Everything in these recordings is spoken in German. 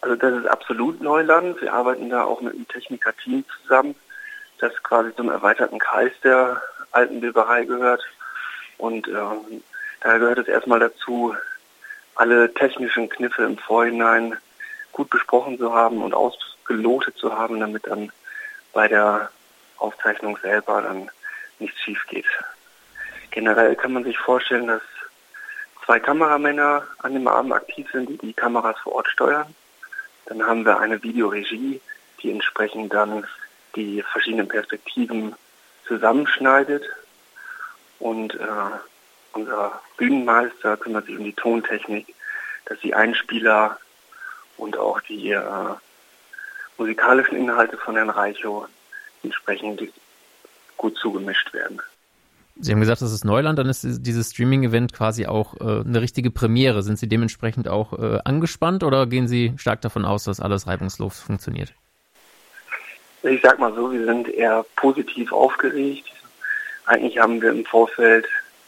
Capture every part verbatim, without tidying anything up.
Also das ist absolut Neuland. Wir arbeiten da auch mit einem Techniker-Team zusammen, das quasi zum erweiterten Kreis der alten Weberei gehört. Und äh, da gehört es erstmal dazu, alle technischen Kniffe im Vorhinein gut besprochen zu haben und ausgelotet zu haben, damit dann bei der Aufzeichnung selber dann nichts schief geht. Generell kann man sich vorstellen, dass zwei Kameramänner an dem Abend aktiv sind, die die Kameras vor Ort steuern. Dann haben wir eine Videoregie, die entsprechend dann die verschiedenen Perspektiven zusammenschneidet. Und äh, unser Bühnenmeister kümmert sich um die Tontechnik, dass die Einspieler und auch die äh, musikalischen Inhalte von Herrn Reichow entsprechend gut zugemischt werden. Sie haben gesagt, das ist Neuland, dann ist dieses Streaming-Event quasi auch äh, eine richtige Premiere. Sind Sie dementsprechend auch äh, angespannt oder gehen Sie stark davon aus, dass alles reibungslos funktioniert? Ich sag mal so, wir sind eher positiv aufgeregt. Eigentlich haben wir im Vorfeld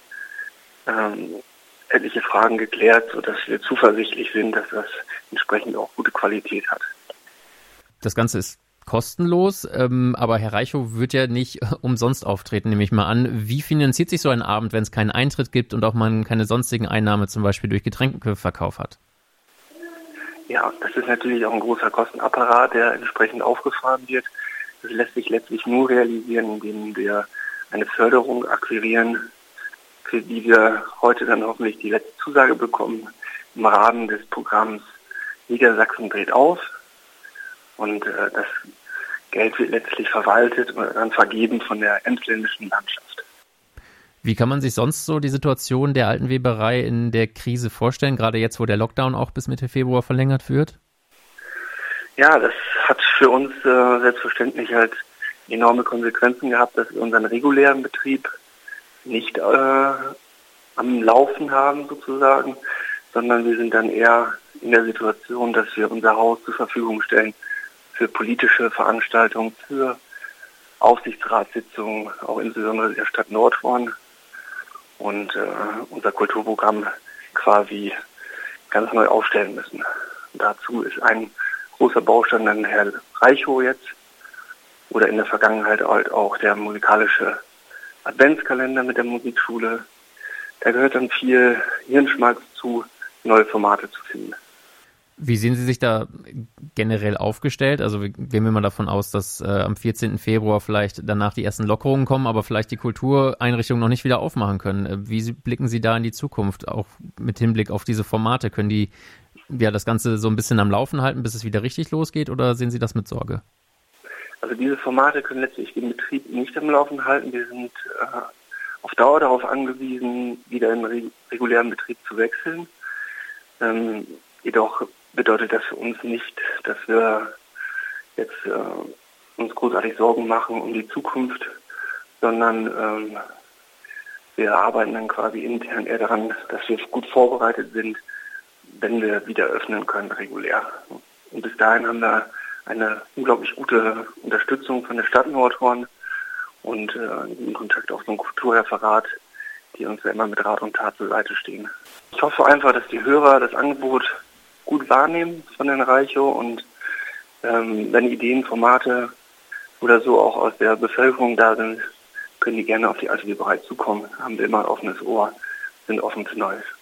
ähm, etliche Fragen geklärt, sodass wir zuversichtlich sind, dass das entsprechend auch gute Qualität hat. Das Ganze ist kostenlos, ähm, aber Herr Reichow wird ja nicht umsonst auftreten, nehme ich mal an. Wie finanziert sich so ein Abend, wenn es keinen Eintritt gibt und auch man keine sonstigen Einnahmen zum Beispiel durch Getränkeverkauf hat? Ja, das ist natürlich auch ein großer Kostenapparat, der entsprechend aufgefahren wird. Das lässt sich letztlich nur realisieren, indem wir eine Förderung akquirieren, für die wir heute dann hoffentlich die letzte Zusage bekommen im Rahmen des Programms Niedersachsen dreht auf. Und äh, das Geld wird letztlich verwaltet und dann vergeben von der emsländischen Landschaft. Wie kann man sich sonst so die Situation der alten Weberei in der Krise vorstellen, gerade jetzt, wo der Lockdown auch bis Mitte Februar verlängert wird? Ja, das hat für uns äh, selbstverständlich halt enorme Konsequenzen gehabt, dass wir unseren regulären Betrieb nicht äh, am Laufen haben sozusagen, sondern wir sind dann eher in der Situation, dass wir unser Haus zur Verfügung stellen für politische Veranstaltungen, für Aufsichtsratssitzungen, auch insbesondere der Stadt Nordhorn und äh, unser Kulturprogramm quasi ganz neu aufstellen müssen. Und dazu ist ein großer Baustein dann Herr Reichow jetzt oder in der Vergangenheit halt auch der musikalische Adventskalender mit der Musikschule. Da gehört dann viel Hirnschmalz zu, neue Formate zu finden. Wie sehen Sie sich da generell aufgestellt? Also gehen wir mal davon aus, dass äh, am vierzehnten Februar vielleicht danach die ersten Lockerungen kommen, aber vielleicht die Kultureinrichtungen noch nicht wieder aufmachen können. Wie blicken Sie da in die Zukunft, auch mit Hinblick auf diese Formate? Können die ja das Ganze so ein bisschen am Laufen halten, bis es wieder richtig losgeht, oder sehen Sie das mit Sorge? Also diese Formate können letztlich den Betrieb nicht am Laufen halten. Wir sind äh, auf Dauer darauf angewiesen, wieder in den regulären Betrieb zu wechseln. Ähm, jedoch bedeutet das für uns nicht, dass wir jetzt äh, uns großartig Sorgen machen um die Zukunft, sondern ähm, wir arbeiten dann quasi intern eher daran, dass wir gut vorbereitet sind, wenn wir wieder öffnen können regulär. Und bis dahin haben wir eine unglaublich gute Unterstützung von der Stadt Nordhorn und äh, in Kontakt auch zum Kulturreferat, die uns ja immer mit Rat und Tat zur Seite stehen. Ich hoffe einfach, dass die Hörer das Angebot gut wahrnehmen von Herrn Reichow und ähm, wenn Ideen, Formate oder so auch aus der Bevölkerung da sind, können die gerne auf die alte Weberei zukommen. Haben wir immer ein offenes Ohr, sind offen für Neues.